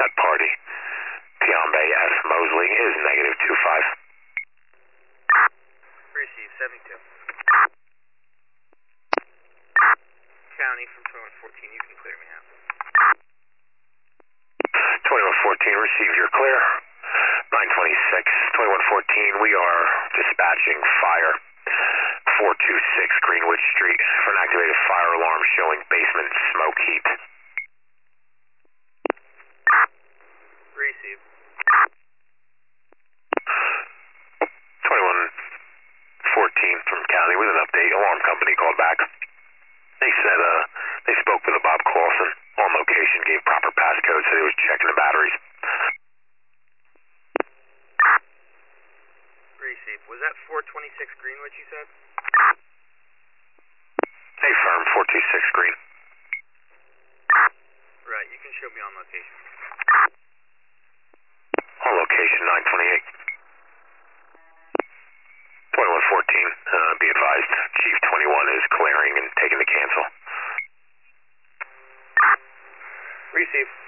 That party. Tiambe S. Mosley is -25. Receive 72. County from 2114, you can clear me out. 2114, receive your clear. 926, 2114, we are dispatching fire. 426 Greenwood Street for an activated fire alarm showing basement smoke heat. Receive. 2114 from County with an update. Alarm company called back. They said they spoke with a Bob Clausen on location, gave proper passcode, said he was checking the batteries. Receive. Was that 426 Greenwood you said? Hey, firm, 426 Green. Right, you can show me on location. On location, 928. 2114, be advised, Chief 21 is clearing and taking the cancel. Receive.